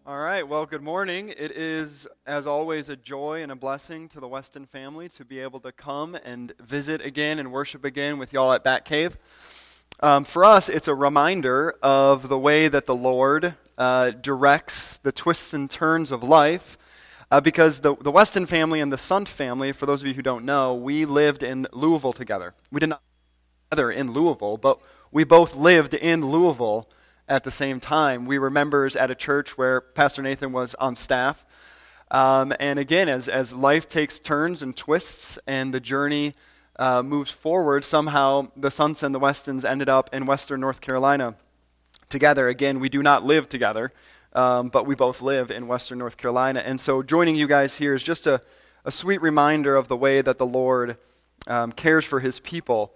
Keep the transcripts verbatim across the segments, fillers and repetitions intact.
All right, well, good morning. It is, as always, a joy and a blessing to the Weston family to be able to come and visit again and worship again with y'all at Bat Cave. Um, for us, it's a reminder of the way that the Lord uh, directs the twists and turns of life, uh, because the, the Weston family and the Sunt family, for those of you who don't know, we lived in Louisville together. We did not live together in Louisville, but we both lived in Louisville at the same time. We were members at a church where Pastor Nathan was on staff. Um, and again, as, as life takes turns and twists and the journey uh, moves forward, somehow the Sunts and the Westons ended up in Western North Carolina together. Again, we do not live together, um, but we both live in Western North Carolina. And so joining you guys here is just a, a sweet reminder of the way that the Lord um, cares for his people.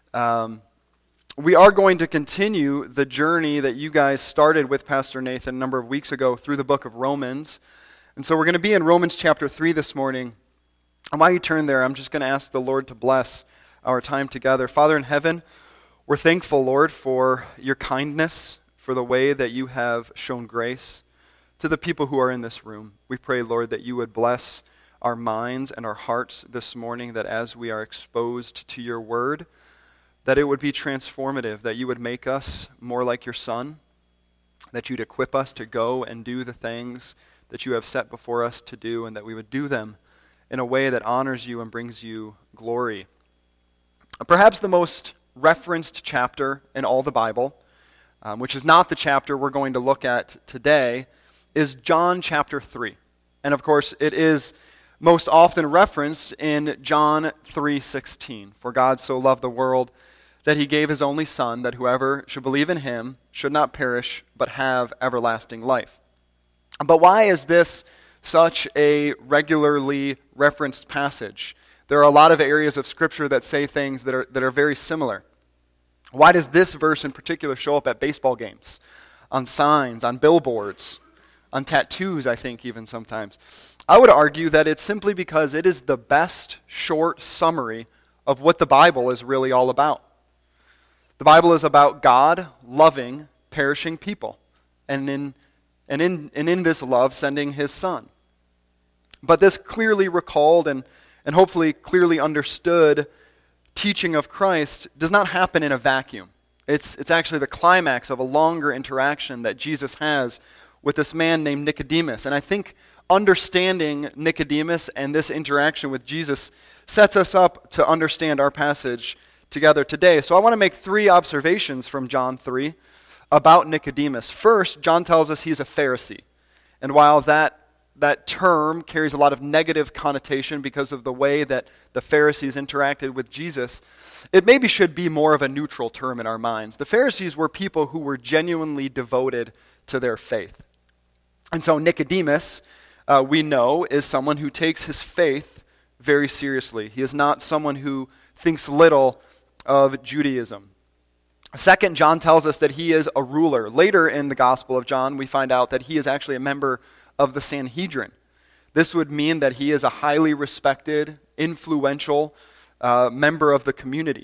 Um We are going to continue the journey that you guys started with Pastor Nathan a number of weeks ago through the book of Romans. And so we're going to be in Romans chapter three this morning. And while you turn there, I'm just going to ask the Lord to bless our time together. Father in heaven, we're thankful, Lord, for your kindness, for the way that you have shown grace to the people who are in this room. We pray, Lord, that you would bless our minds and our hearts this morning, that as we are exposed to your word, that it would be transformative, that you would make us more like your Son, that you'd equip us to go and do the things that you have set before us to do, and that we would do them in a way that honors you and brings you glory. Perhaps the most referenced chapter in all the Bible, um, which is not the chapter we're going to look at today, is John chapter three. And of course, it is most often referenced in John three sixteen. For God so loved the world that he gave his only Son, that whoever should believe in him should not perish, but have everlasting life. But why is this such a regularly referenced passage? There are a lot of areas of Scripture that say things that are that are very similar. Why does this verse in particular show up at baseball games, on signs, on billboards, on tattoos, I think even sometimes? I would argue that it's simply because it is the best short summary of what the Bible is really all about. The Bible is about God loving perishing people, and in, and in, and in this love sending his Son. But this clearly recalled and, and hopefully clearly understood teaching of Christ does not happen in a vacuum. It's, it's actually the climax of a longer interaction that Jesus has with this man named Nicodemus. And I think understanding Nicodemus and this interaction with Jesus sets us up to understand our passage together today. So I want to make three observations from John three about Nicodemus. First, John tells us he's a Pharisee. And while that, that term carries a lot of negative connotation because of the way that the Pharisees interacted with Jesus, it maybe should be more of a neutral term in our minds. The Pharisees were people who were genuinely devoted to their faith. And so Nicodemus, Uh, we know, is someone who takes his faith very seriously. He is not someone who thinks little of Judaism. Second, John tells us that he is a ruler. Later in the Gospel of John, we find out that he is actually a member of the Sanhedrin. This would mean that he is a highly respected, influential uh, member of the community.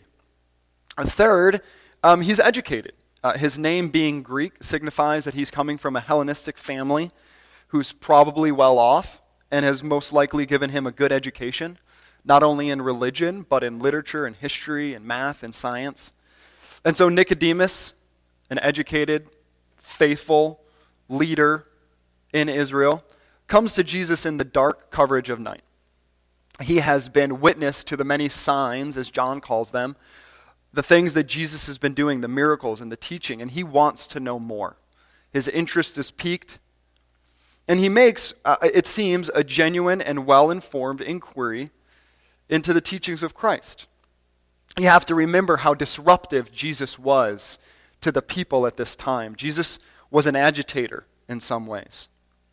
Third, um, he's educated. Uh, his name being Greek signifies that he's coming from a Hellenistic family who's probably well off and has most likely given him a good education, not only in religion, but in literature and history and math and science. And so Nicodemus, an educated, faithful leader in Israel, comes to Jesus in the dark coverage of night. He has been witness to the many signs, as John calls them, the things that Jesus has been doing, the miracles and the teaching, and he wants to know more. His interest is piqued. And he makes, uh, it seems, a genuine and well-informed inquiry into the teachings of Christ. You have to remember how disruptive Jesus was to the people at this time. Jesus was an agitator in some ways.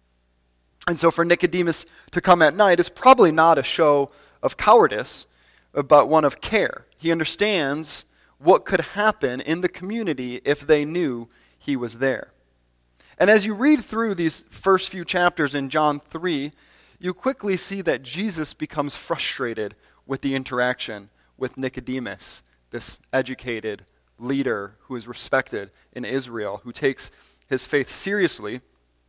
And so for Nicodemus to come at night is probably not a show of cowardice, but one of care. He understands what could happen in the community if they knew he was there. And as you read through these first few chapters in John three, you quickly see that Jesus becomes frustrated with the interaction with Nicodemus, this educated leader who is respected in Israel, who takes his faith seriously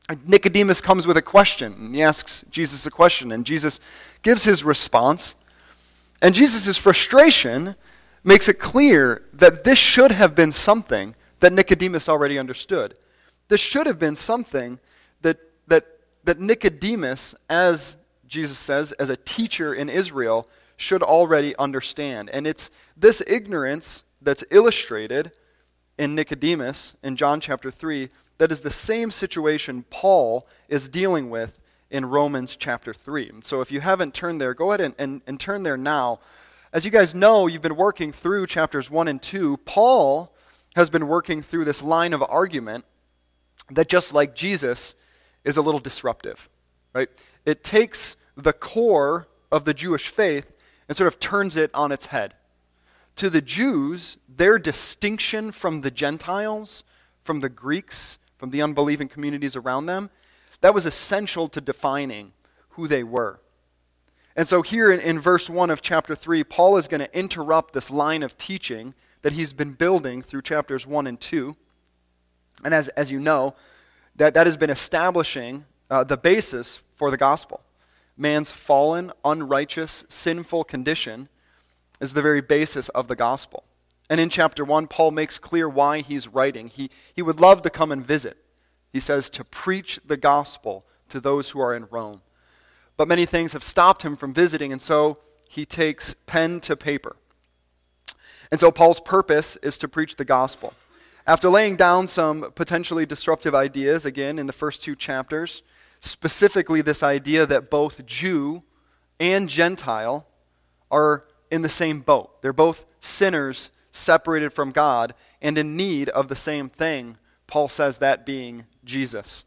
Nicodemus comes with a question, and he asks Jesus a question, and Jesus gives his response. And Jesus' frustration makes it clear that this should have been something that Nicodemus already understood. This should have been something that that that Nicodemus, as Jesus says, as a teacher in Israel, should already understand. And it's this ignorance that's illustrated in Nicodemus in John chapter three that is the same situation Paul is dealing with in Romans chapter three. So if you haven't turned there, go ahead and, and, and turn there now. As you guys know, you've been working through chapters one and two. Paul has been working through this line of argument that, just like Jesus, is a little disruptive, right? It takes the core of the Jewish faith and sort of turns it on its head. To the Jews, their distinction from the Gentiles, from the Greeks, from the unbelieving communities around them, that was essential to defining who they were. And so here in, in verse one of chapter three, Paul is going to interrupt this line of teaching that he's been building through chapters one and two. And as, as you know, that, that has been establishing uh, the basis for the gospel. Man's fallen, unrighteous, sinful condition is the very basis of the gospel. And in chapter one, Paul makes clear why he's writing. He, he would love to come and visit. He says to preach the gospel to those who are in Rome. But many things have stopped him from visiting, and so he takes pen to paper. And so Paul's purpose is to preach the gospel. After laying down some potentially disruptive ideas, again, in the first two chapters, specifically this idea that both Jew and Gentile are in the same boat. They're both sinners separated from God and in need of the same thing. Paul says that being Jesus.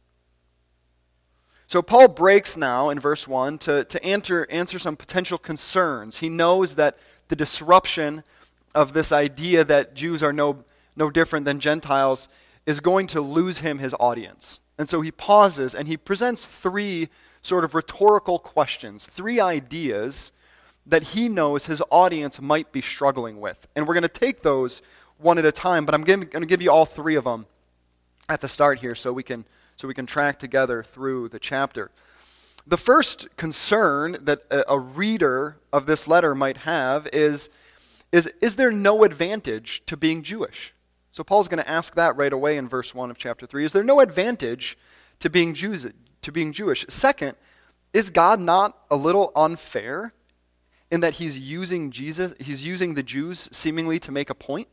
So Paul breaks now in verse one to, to answer, answer some potential concerns. He knows that the disruption of this idea that Jews are no, no different than Gentiles is going to lose him his audience. And so he pauses and he presents three sort of rhetorical questions, three ideas that he knows his audience might be struggling with. And we're going to take those one at a time, but I'm going to give you all three of them at the start here so we can so we can track together through the chapter. The first concern that a, a reader of this letter might have is, is, is there no advantage to being Jewish? So Paul's going to ask that right away in verse one of chapter three. Is there no advantage to being Jews, to being Jewish? Second, is God not a little unfair in that he's using Jesus, he's using the Jews seemingly to make a point?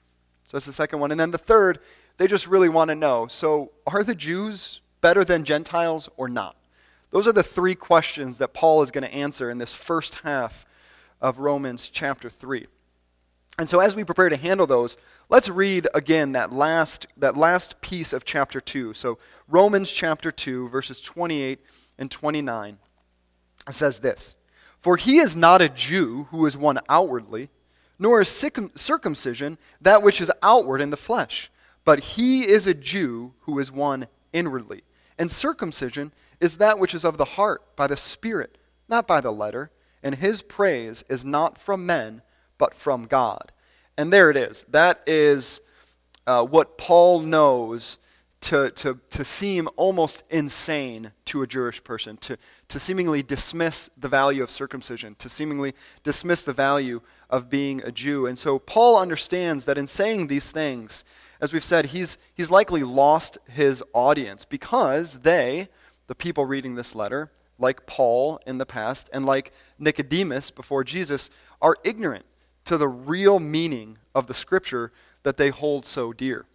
So that's the second one. And then the third, they just really want to know, so are the Jews better than Gentiles or not? Those are the three questions that Paul is going to answer in this first half of Romans chapter three. And so as we prepare to handle those, let's read again that last, that last piece of chapter two. So Romans chapter two, verses twenty-eight and twenty-nine, it says this: "For he is not a Jew who is one outwardly, nor is circumcision that which is outward in the flesh, but he is a Jew who is one inwardly. And circumcision is that which is of the heart, by the Spirit, not by the letter. And his praise is not from men, but from God." And there it is. That is uh, what Paul knows to, to, to seem almost insane to a Jewish person, to, to seemingly dismiss the value of circumcision, to seemingly dismiss the value of being a Jew. And so Paul understands that in saying these things, as we've said, he's, he's likely lost his audience because they, the people reading this letter, like Paul in the past and like Nicodemus before Jesus, are ignorant to the real meaning of the scripture that they hold so dear.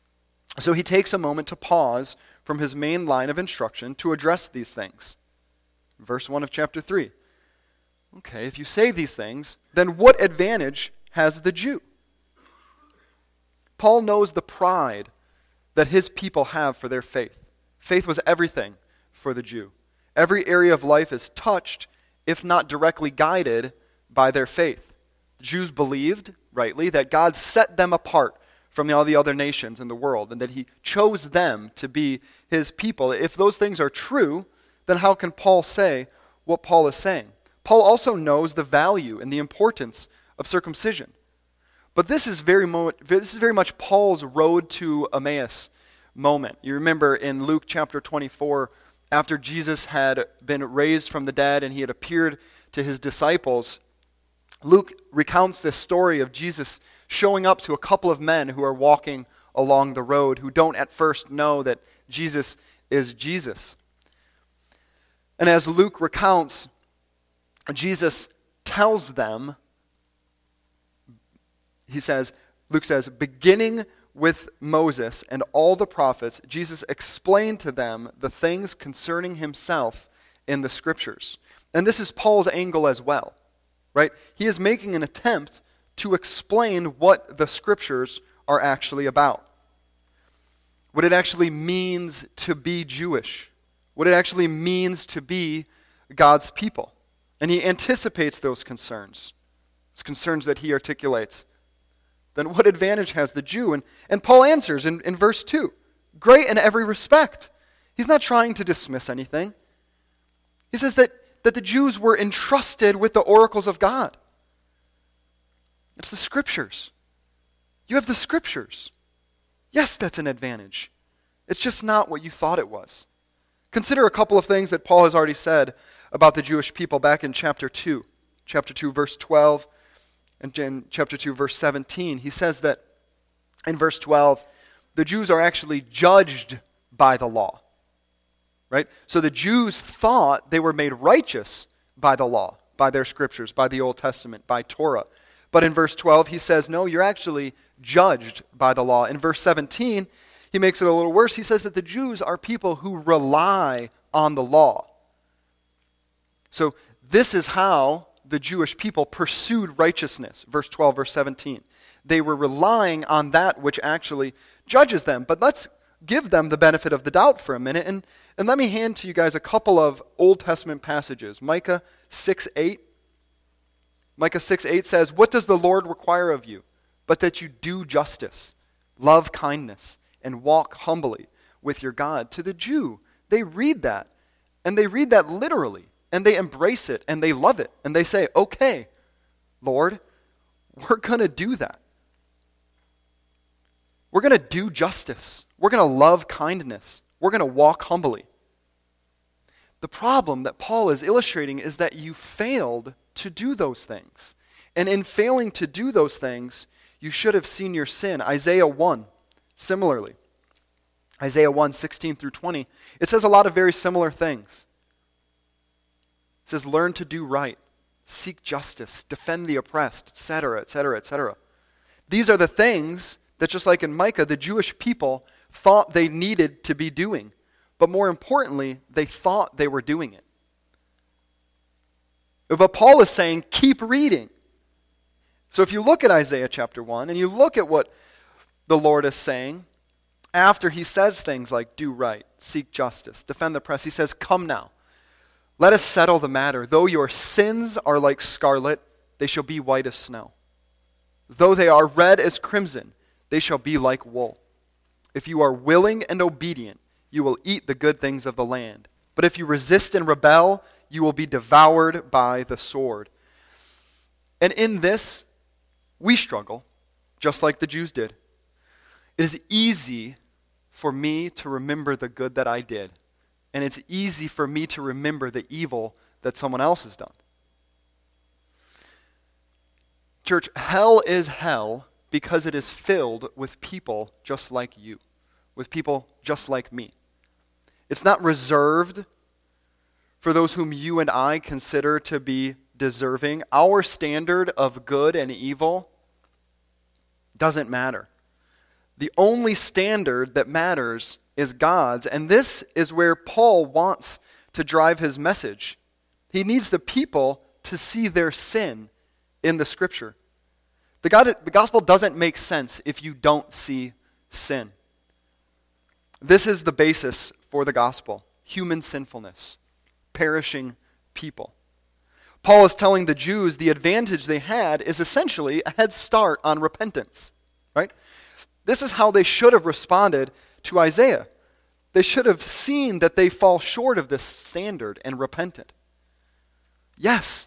So he takes a moment to pause from his main line of instruction to address these things. Verse one of chapter three. Okay, if you say these things, then what advantage has the Jew? Paul knows the pride that his people have for their faith. Faith was everything for the Jew. Every area of life is touched, if not directly guided, by their faith. The Jews believed, rightly, that God set them apart from all the other nations in the world, and that he chose them to be his people. If those things are true, then how can Paul say what Paul is saying? Paul also knows the value and the importance of circumcision. But this is very mo- this is very much Paul's road to Emmaus moment. You remember in Luke chapter twenty-four, after Jesus had been raised from the dead and he had appeared to his disciples, Luke recounts this story of Jesus showing up to a couple of men who are walking along the road who don't at first know that Jesus is Jesus. And as Luke recounts, Jesus tells them, he says, Luke says, beginning with Moses and all the prophets, Jesus explained to them the things concerning himself in the scriptures. And this is Paul's angle as well, right? He is making an attempt to explain what the scriptures are actually about. What it actually means to be Jewish. What it actually means to be God's people. And he anticipates those concerns, those concerns that he articulates. Then what advantage has the Jew? And, and Paul answers in, in verse two, great in every respect. He's not trying to dismiss anything. He says that, that the Jews were entrusted with the oracles of God. It's the scriptures. You have the scriptures. Yes, that's an advantage. It's just not what you thought it was. Consider a couple of things that Paul has already said about the Jewish people back in chapter two. Chapter two, verse twelve, and in chapter two, verse seventeen. He says that in verse twelve, the Jews are actually judged by the law. Right? So the Jews thought they were made righteous by the law, by their scriptures, by the Old Testament, by Torah. But in verse twelve, he says, no, you're actually judged by the law. In verse seventeen, he makes it a little worse. He says that the Jews are people who rely on the law. So this is how the Jewish people pursued righteousness. Verse twelve, verse seventeen. They were relying on that which actually judges them. But let's give them the benefit of the doubt for a minute. And, and let me hand to you guys a couple of Old Testament passages. Micah six eight. Micah six eight says, what does the Lord require of you? But that you do justice, love kindness, and walk humbly with your God. To the Jew, they read that, and they read that literally, and they embrace it, and they love it, and they say, okay, Lord, we're going to do that. We're going to do justice. We're going to love kindness. We're going to walk humbly. The problem that Paul is illustrating is that you failed to do those things. And in failing to do those things, you should have seen your sin. Isaiah one, similarly. Isaiah one, sixteen through twenty. It says a lot of very similar things. It says, learn to do right, seek justice, defend the oppressed, et cetera, et cetera, et cetera. These are the things that, just like in Micah, the Jewish people thought they needed to be doing. But more importantly, they thought they were doing it. But Paul is saying, keep reading. So if you look at Isaiah chapter one, and you look at what the Lord is saying, after he says things like, do right, seek justice, defend the oppressed, he says, come now, let us settle the matter. Though your sins are like scarlet, they shall be white as snow. Though they are red as crimson, they shall be like wool. If you are willing and obedient, you will eat the good things of the land. But if you resist and rebel, you will be devoured by the sword. And in this, we struggle, just like the Jews did. It is easy for me to remember the good that I did. And it's easy for me to remember the evil that someone else has done. Church, hell is hell because it is filled with people just like you, with people just like me. It's not reserved for those whom you and I consider to be deserving. Our standard of good and evil doesn't matter. The only standard that matters is God's, and this is where Paul wants to drive his message. He needs the people to see their sin in the Scripture. The, God, the gospel doesn't make sense if you don't see sin. This is the basis for the gospel: human sinfulness, perishing people. Paul is telling the Jews the advantage they had is essentially a head start on repentance, right? This is how they should have responded to Isaiah. They should have seen that they fall short of this standard and repented. Yes,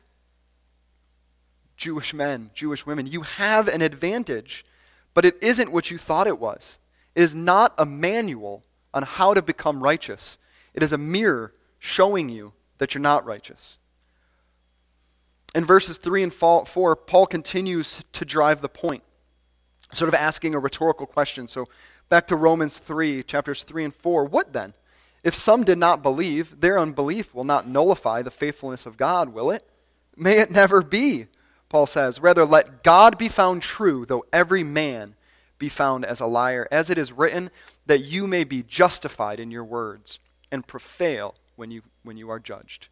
Jewish men, Jewish women, you have an advantage, but it isn't what you thought it was. is not a manual on how to become righteous. It is a mirror showing you that you're not righteous. In verses three and four, Paul continues to drive the point, sort of asking a rhetorical question. So back to Romans three, chapters three and four. What then? If some did not believe, their unbelief will not nullify the faithfulness of God, will it? May it never be, Paul says. Rather, let God be found true, though every man be found as a liar. As it is written, that you may be justified in your words and prevail when you, when you are judged.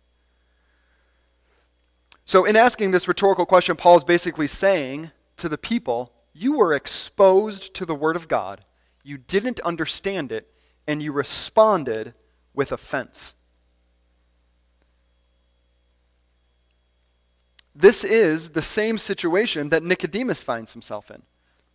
So in asking this rhetorical question, Paul is basically saying to the people, you were exposed to the Word of God, you didn't understand it, and you responded with offense. This is the same situation that Nicodemus finds himself in.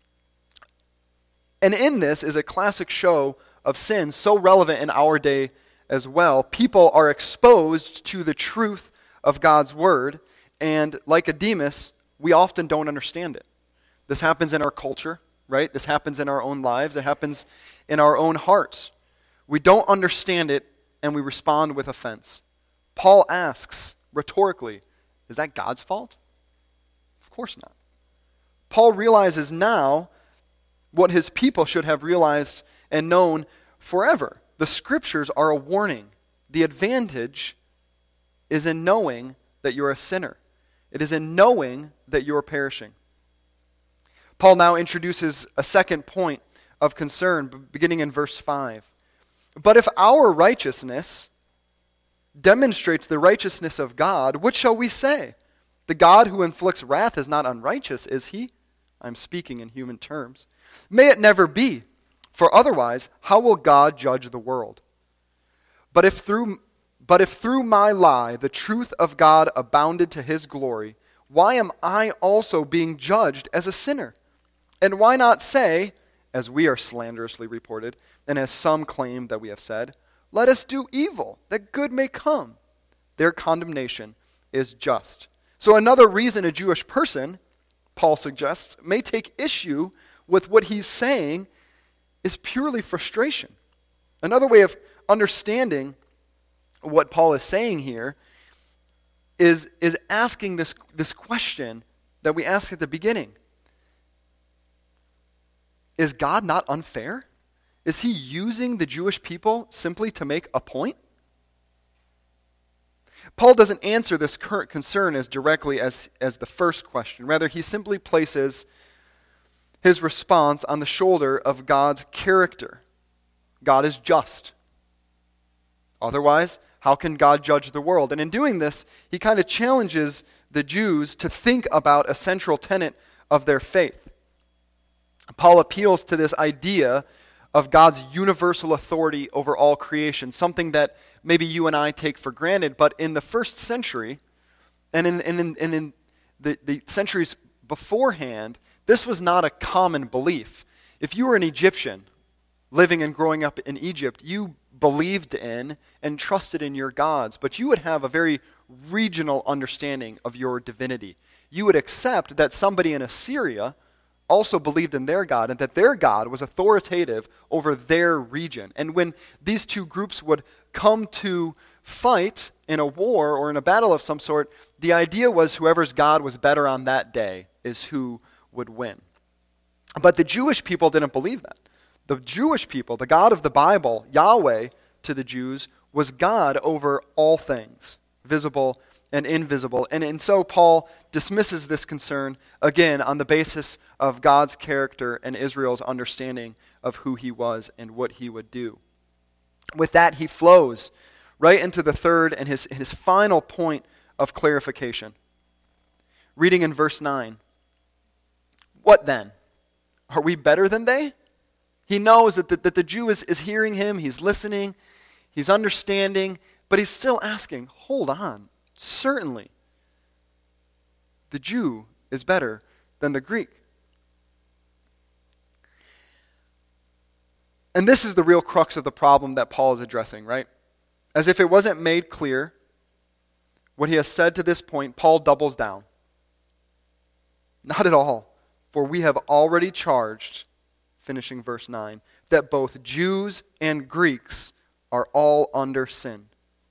And in this is a classic show of sin, so relevant in our day as well. People are exposed to the truth of God's Word, and like Nicodemus, we often don't understand it. This happens in our culture, right? This happens in our own lives. It happens in our own hearts. We don't understand it, and we respond with offense. Paul asks, rhetorically, is that God's fault? Of course not. Paul realizes now what his people should have realized and known forever. The Scriptures are a warning. The advantage is in knowing that you're a sinner. It is in knowing that you're perishing. Paul now introduces a second point of concern, beginning in verse five. But if our righteousness demonstrates the righteousness of God, what shall we say? The God who inflicts wrath is not unrighteous, is he? I'm speaking in human terms. May it never be, for otherwise, how will God judge the world? But if through, but if through my lie the truth of God abounded to his glory, why am I also being judged as a sinner? And why not say, as we are slanderously reported, and as some claim that we have said, let us do evil, that good may come. Their condemnation is just. So another reason a Jewish person, Paul suggests, may take issue with what he's saying is purely frustration. Another way of understanding what Paul is saying here is, is asking this, this question that we asked at the beginning. Is God not unfair? Is he using the Jewish people simply to make a point? Paul doesn't answer this current concern as directly as, as the first question. Rather, he simply places his response on the shoulder of God's character. God is just. Otherwise, how can God judge the world? And in doing this, he kind of challenges the Jews to think about a central tenet of their faith. Paul appeals to this idea of God's universal authority over all creation, something that maybe you and I take for granted, but in the first century, and in, and in, and in the, the centuries beforehand, this was not a common belief. If you were an Egyptian living and growing up in Egypt, you believed in and trusted in your gods, but you would have a very regional understanding of your divinity. You would accept that somebody in Assyria also believed in their God, and that their God was authoritative over their region. And when these two groups would come to fight in a war or in a battle of some sort, the idea was whoever's God was better on that day is who would win. But the Jewish people didn't believe that. The Jewish people, the God of the Bible, Yahweh to the Jews, was God over all things, visible and invisible. And, and so Paul dismisses this concern, again, on the basis of God's character and Israel's understanding of who he was and what he would do. With that, he flows right into the third and his, his final point of clarification. Reading in verse nine. What then? Are we better than they? He knows that the, that the Jew is, is hearing him, he's listening, he's understanding, but he's still asking, hold on. Certainly, the Jew is better than the Greek. And this is the real crux of the problem that Paul is addressing, right? As if it wasn't made clear what he has said to this point, Paul doubles down. Not at all, for we have already charged finishing verse nine, that both Jews and Greeks are all under sin.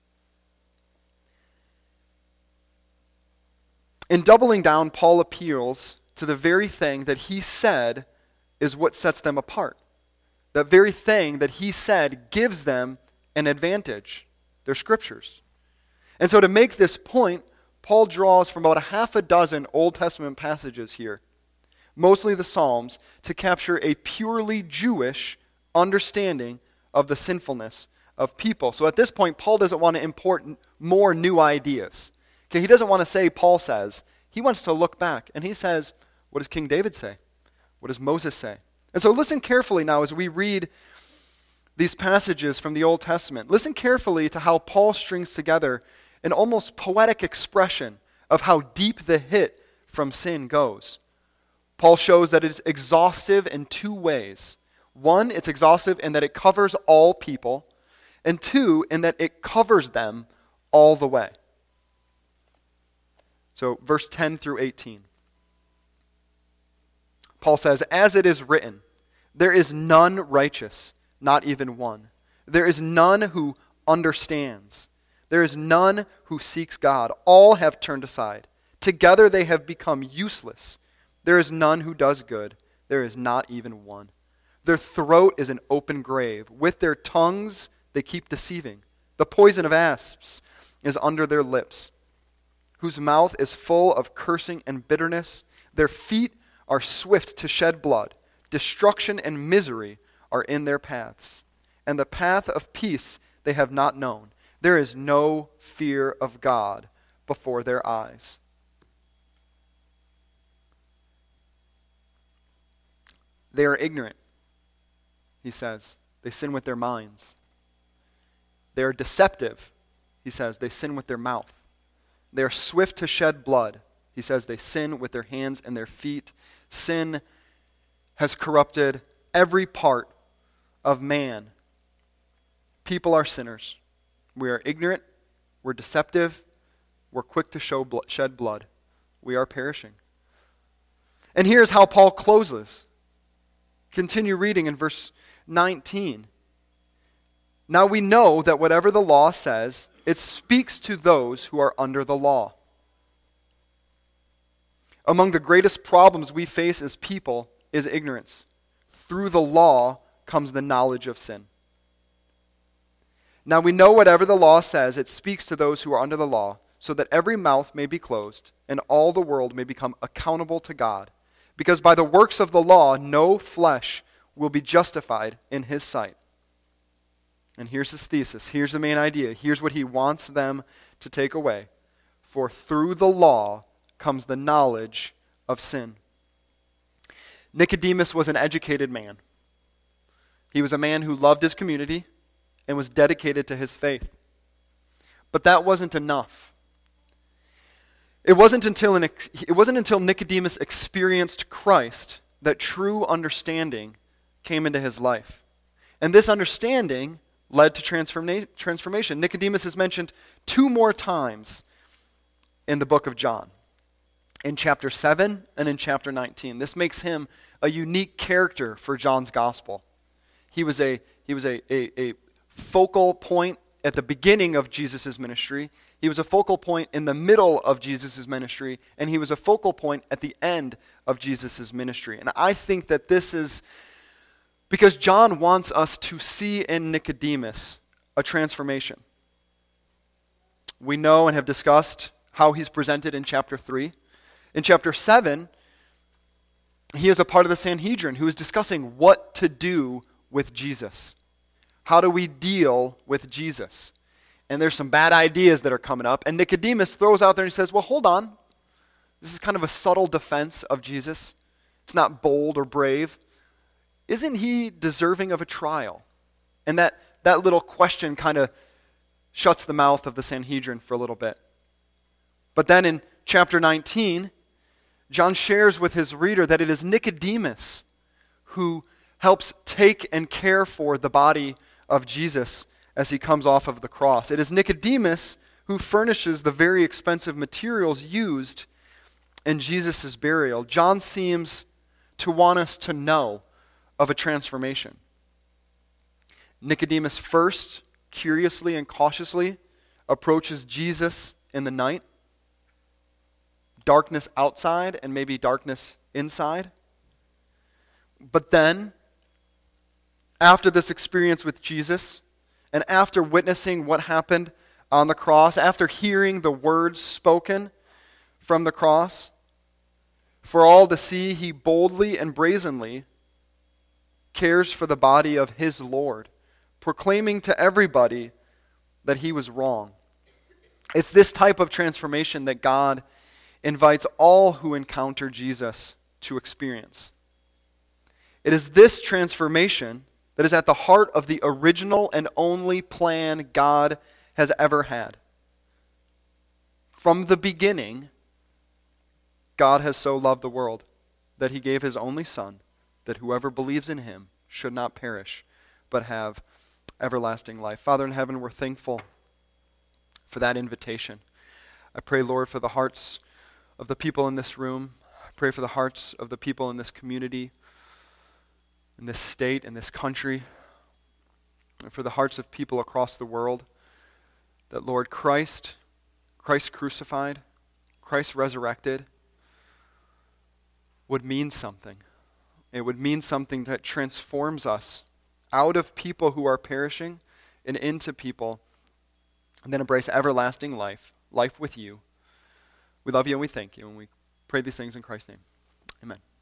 In doubling down, Paul appeals to the very thing that he said is what sets them apart. That very thing that he said gives them an advantage, their scriptures. And so to make this point, Paul draws from about a half a dozen Old Testament passages here, mostly the Psalms, to capture a purely Jewish understanding of the sinfulness of people. So at this point, Paul doesn't want to import more new ideas. Okay, he doesn't want to say, Paul says. He wants to look back, and he says, what does King David say? What does Moses say? And so listen carefully now as we read these passages from the Old Testament. Listen carefully to how Paul strings together an almost poetic expression of how deep the hit from sin goes. Paul shows that it is exhaustive in two ways. One, it's exhaustive in that it covers all people, and two, in that it covers them all the way. So verse ten through eighteen. Paul says, as it is written, there is none righteous, not even one. There is none who understands. There is none who seeks God. All have turned aside. Together they have become useless. There is none who does good. There is not even one. Their throat is an open grave. With their tongues they keep deceiving. The poison of asps is under their lips, whose mouth is full of cursing and bitterness. Their feet are swift to shed blood. Destruction and misery are in their paths. And the path of peace they have not known. There is no fear of God before their eyes. They are ignorant, he says. They sin with their minds. They are deceptive, he says. They sin with their mouth. They are swift to shed blood. He says they sin with their hands and their feet. Sin has corrupted every part of man. People are sinners. We are ignorant. We're deceptive. We're quick to show blo- shed blood. We are perishing. And here's how Paul closes. Continue reading in verse nineteen. Now we know that whatever the law says, it speaks to those who are under the law. Among the greatest problems we face as people is ignorance. Through the law comes the knowledge of sin. Now we know whatever the law says, it speaks to those who are under the law, so that every mouth may be closed, and all the world may become accountable to God. Because by the works of the law, no flesh will be justified in his sight. And here's his thesis. Here's the main idea. Here's what he wants them to take away. For through the law comes the knowledge of sin. Nicodemus was an educated man. He was a man who loved his community and was dedicated to his faith. But that wasn't enough. It wasn't until an ex- it wasn't until Nicodemus experienced Christ that true understanding came into his life. And this understanding led to transforma- transformation. Nicodemus is mentioned two more times in the book of John, in chapter seven and in chapter nineteen. This makes him a unique character for John's gospel. He was a he was a, a, a focal point at the beginning of Jesus' ministry. He was a focal point in the middle of Jesus' ministry, and he was a focal point at the end of Jesus' ministry. And I think that this is because John wants us to see in Nicodemus a transformation. We know and have discussed how he's presented in chapter three. In chapter seven, he is a part of the Sanhedrin who is discussing what to do with Jesus. How do we deal with Jesus? And there's some bad ideas that are coming up. And Nicodemus throws out there and he says, well, hold on. This is kind of a subtle defense of Jesus. It's not bold or brave. Isn't he deserving of a trial? And that, that little question kind of shuts the mouth of the Sanhedrin for a little bit. But then in chapter nineteen, John shares with his reader that it is Nicodemus who helps take and care for the body of Jesus as he comes off of the cross. It is Nicodemus who furnishes the very expensive materials used in Jesus' burial. John seems to want us to know of a transformation. Nicodemus first, curiously and cautiously, approaches Jesus in the night. Darkness outside and maybe darkness inside. But then, after this experience with Jesus, and after witnessing what happened on the cross, after hearing the words spoken from the cross, for all to see, he boldly and brazenly cares for the body of his Lord, proclaiming to everybody that he was wrong. It's this type of transformation that God invites all who encounter Jesus to experience. It is this transformation that is at the heart of the original and only plan God has ever had. From the beginning, God has so loved the world that he gave his only Son, that whoever believes in him should not perish, but have everlasting life. Father in heaven, we're thankful for that invitation. I pray, Lord, for the hearts of the people in this room. I pray for the hearts of the people in this community, in this state, in this country, and for the hearts of people across the world, that, Lord, Christ, Christ crucified, Christ resurrected, would mean something. It would mean something that transforms us out of people who are perishing and into people and then embrace everlasting life, life with you. We love you and we thank you, and we pray these things in Christ's name. Amen.